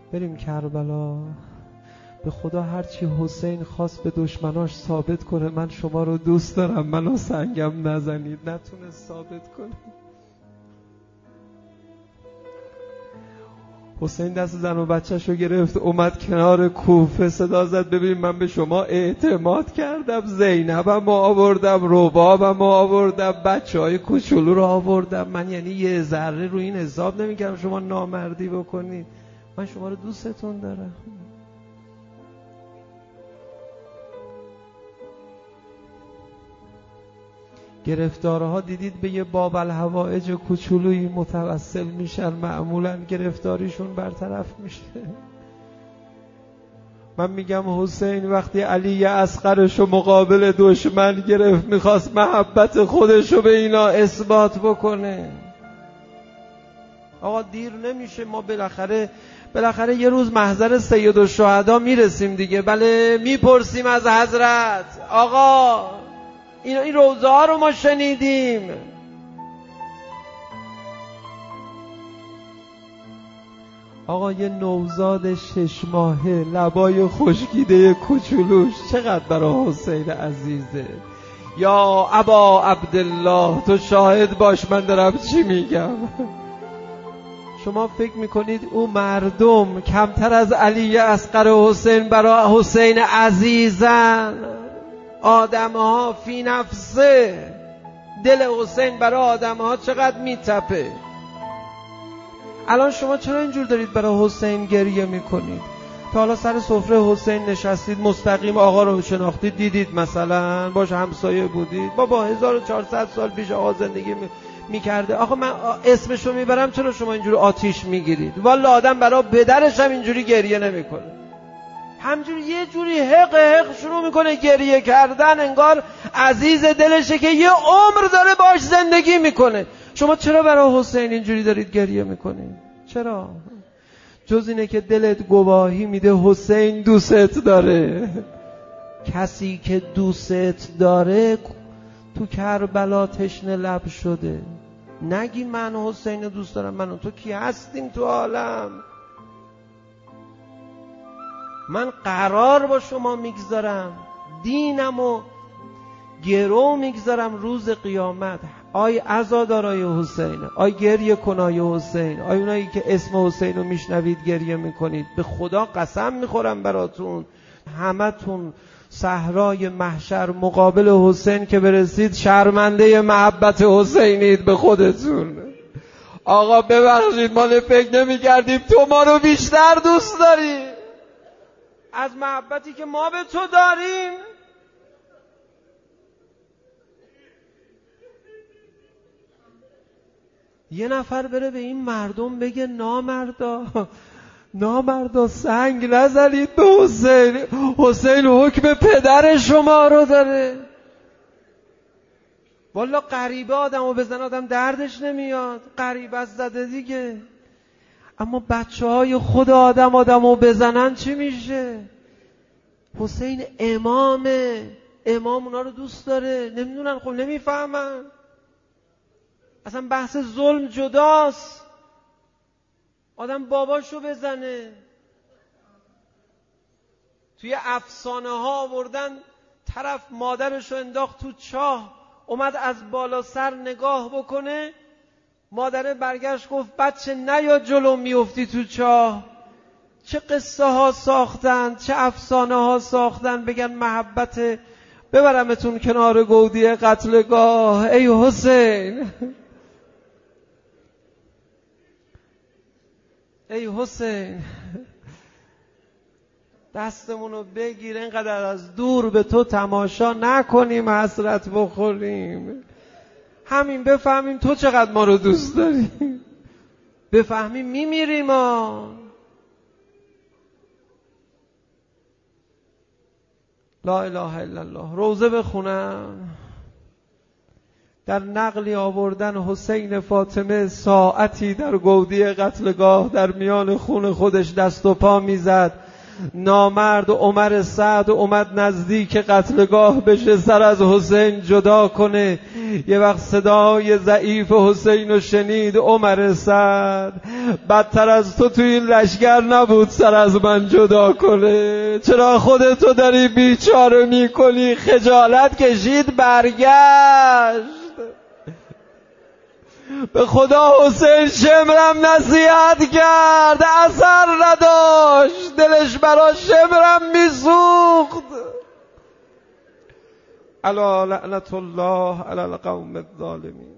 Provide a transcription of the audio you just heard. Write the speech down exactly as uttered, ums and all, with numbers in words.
بریم کربلا. به خدا هرچی حسین خواست به دشمناش ثابت کنه من شما رو دوست دارم، منو سنگم نزنید، نتونست ثابت کنه. حسین دست زن و بچه‌شو گرفت اومد کنار کوفه، صدا زد ببین من به شما اعتماد کردم، زینبم آوردم، ربابم آوردم، بچه‌های کوچولو رو آوردم، من یعنی یه ذره رو این حساب نمی‌کردم شما نامردی بکنید، من شما رو دوستتون دارم. گرفتارها دیدید به یه باب الهوائج کوچولویی متوسل میشن، معمولا گرفتاریشون برطرف میشه. من میگم حسین وقتی علی اصغرشو مقابل دشمن گرفت میخواست محبت خودشو به اینا اثبات بکنه. آقا دیر نمیشه، ما بالاخره بالاخره یه روز محضر سید الشهدا میرسیم دیگه. بله میپرسیم از حضرت آقا این این روزه ها رو ما شنیدیم، آقا یه نوزاد شش ماهه لبای خشکیده کوچولوش چقدر برای حسین عزیزه. یا ابا عبدالله تو شاهد باش من دارم چی میگم. شما فکر میکنید او مردم کمتر از علی اصغر و حسین برای حسین عزیزن؟ آدم ها فی نفسه، دل حسین برای آدم ها چقدر میتپه. الان شما چرا اینجور دارید برای حسین گریه میکنید؟ تا حالا سر سفره حسین نشستید مستقیم آقا رو شناختید، دیدید مثلا باش همسایه بودید، بابا هزار و چهارصد سال پیش آقا زندگی می... میکرده، آقا من اسمشو میبرم چرا شما اینجوری آتیش میگیرید؟ والا آدم برای پدرش هم اینجوری گریه نمیکنه، همجوری یه جوری حق حق شروع میکنه گریه کردن، انگار عزیز دلشه که یه عمر داره باش زندگی میکنه. شما چرا برای حسین اینجوری دارید گریه میکنید؟ چرا؟ جز اینه که دلت گواهی میده حسین دوست داره. کسی که دوست داره تو کربلا تشنه لب شده. نگی من حسین دوست دارم، من و تو کی هستیم تو عالم؟ من قرار با شما میگذارم، دینمو گرو میگذارم روز قیامت. آی عزادارای حسین، آی گریه کنای حسین، آی اونایی که اسم حسین رو میشنوید گریه میکنید، به خدا قسم میخورم براتون همتون صحرای محشر مقابل حسین که برسید شرمنده محبت حسینید به خودتون. آقا ببخشید ما فکر نمی‌کردیم تو ما رو بیشتر دوست داری از محبتی که ما به تو داریم. یه نفر بره به این مردم بگه نامردا نامردا سنگ نزنید به حسین، حسین حکم پدر شما رو داره. والا غریبه آدمو بزن آدم دردش نمیاد، غریبه از زده دیگه. اما بچه های خود آدم آدمو بزنن چی میشه؟ حسین امامه، امام اونا رو دوست داره. نمیدونن، خب نمیفهمن. اصلا بحث ظلم جداست، آدم باباشو بزنه. توی افسانه ها آوردن طرف مادرشو انداخت تو چاه، اومد از بالا سر نگاه بکنه، مادره برگشت گفت بچه نیا جلو میفتی تو چاه. چه قصه ها ساختن، چه افسانه ها ساختن بگن محبت ببرمتون کنار گودی قتلگاه. ای حسین، ای حسین، دستمونو بگیر اینقدر از دور به تو تماشا نکنیم، حسرت بخوریم. همین بفهمیم تو چقدر ما رو دوست داری، بفهمیم میمیریم. ما لا اله الا الله. روزه بخونم. در نقلی آوردن حسین فاطمه ساعتی در گودی قتلگاه در میان خون خودش دست و پا میزد، نامرد عمر سعد اومد نزدیک قتلگاه بشه، سر از حسین جدا کنه. یه وقت صدای ضعیف حسین رو شنید. عمر سعد بدتر از تو توی این لشگر نبود سر از من جدا کنه، چرا خودتو داری بیچاره میکنی؟ خجالت کشید برگشت. به خدا حسین شمرم نصیحت کرد، اثر نداشت، دلش برا شمرم میسوخت. الا لعنت الله علی القوم الظالمین.